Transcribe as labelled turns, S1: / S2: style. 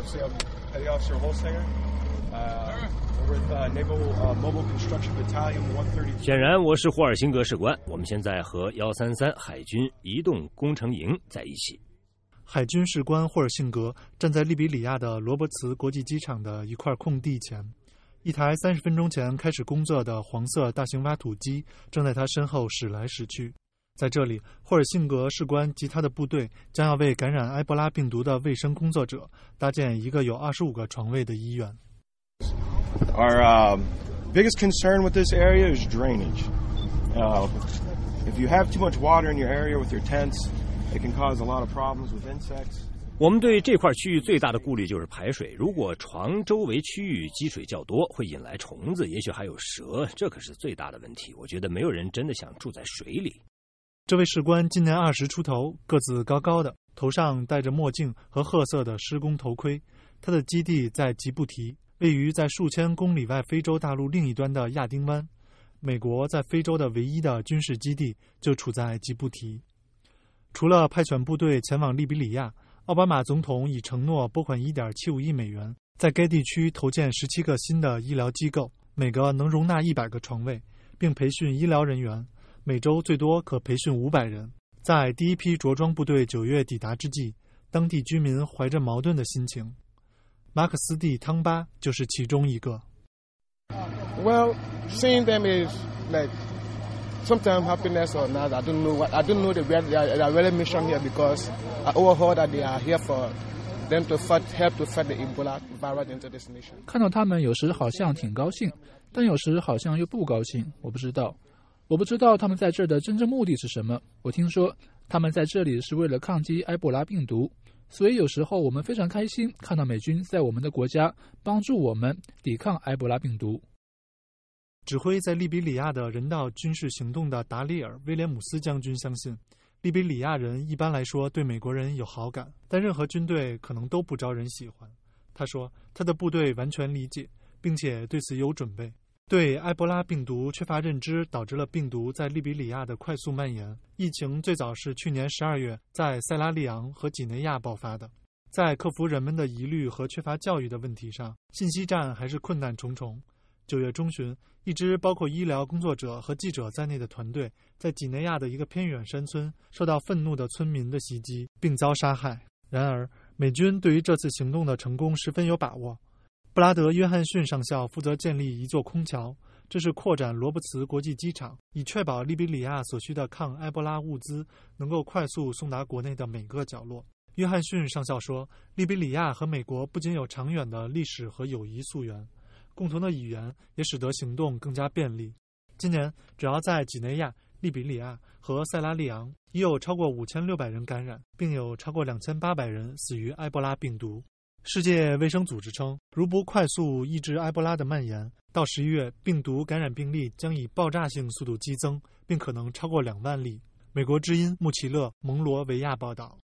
S1: Officer Petty Officer Holsinger. We're with Naval Mobile Construction Battalion 132.
S2: 显然，我是霍尔辛格士官。我们现在和133海军移动工程营在一起。
S3: 海军士官霍尔辛格站在利比里亚的罗伯茨国际机场的一块空地前，一台30分钟前开始工作的黄色大型挖土机正在他身后驶来驶去。在这里，霍尔辛格士官及他的部队将要为感染埃博拉病毒的卫生工作者搭建一个有25个床位的医院。
S1: Our biggest concern with this area is drainage. If you have too much water in your area with your tents, it can cause a lot of problems with insects.
S2: 我们对这块区域最大的顾虑就是排水。如果床周围区域积水较多，会引来虫子，也许还有蛇，这可是最大的问题。我觉得没有人真的想住在水里。
S3: 这位士官今年20出头，个子高高的，头上戴着墨镜和褐色的施工头盔。他的基地在吉布提，位于在数千公里外非洲大陆另一端的亚丁湾。美国在非洲的唯一的军事基地就处在吉布提。除了派遣部队前往利比里亚，奥巴马总统已承诺拨款1.75亿美元，在该地区投建17个新的医疗机构，每个能容纳100个床位，并培训医疗人员。每周最多可培训500人。在第一批着装部队9月抵达之际，当地居民怀着矛盾的心情。马克思蒂汤巴就是其中一个。
S4: Well, seeing them is like sometimes happiness or not. I don't know the real mission here because I overheard that they are here for them to help to fight the Ebola virus into this nation.
S5: 看到他们有时好像挺高兴，但有时好像又不高兴，我不知道他们在这儿的真正目的是什么。我听说他们在这里是为了抗击埃博拉病毒，所以有时候我们非常开心看到美军在我们的国家帮助我们抵抗埃博拉病毒。
S3: 指挥在利比里亚的人道军事行动的达里尔·威廉姆斯将军相信，利比里亚人一般来说对美国人有好感，但任何军队可能都不招人喜欢。他说，他的部队完全理解，并且对此有准备。对埃博拉病毒缺乏认知，导致了病毒在利比里亚的快速蔓延。疫情最早是去年12月在塞拉利昂和几内亚爆发的。在克服人们的疑虑和缺乏教育的问题上，信息战还是困难重重。9月中旬，一支包括医疗工作者和记者在内的团队在几内亚的一个偏远山村受到愤怒的村民的袭击，并遭杀害。然而，美军对于这次行动的成功十分有把握。布拉德·约翰逊上校负责建立一座空桥，这是扩展罗伯茨国际机场，以确保利比里亚所需的抗埃博拉物资能够快速送达国内的每个角落。约翰逊上校说，利比里亚和美国不仅有长远的历史和友谊溯源，共同的语言也使得行动更加便利。今年，只要在几内亚、利比里亚和塞拉利昂，已有超过5600人感染，并有超过2800人死于埃博拉病毒。世界卫生组织称，如不快速抑制埃博拉的蔓延，到11月，病毒感染病例将以爆炸性速度激增，并可能超过2万例。美国之音穆奇勒·蒙罗维亚报道。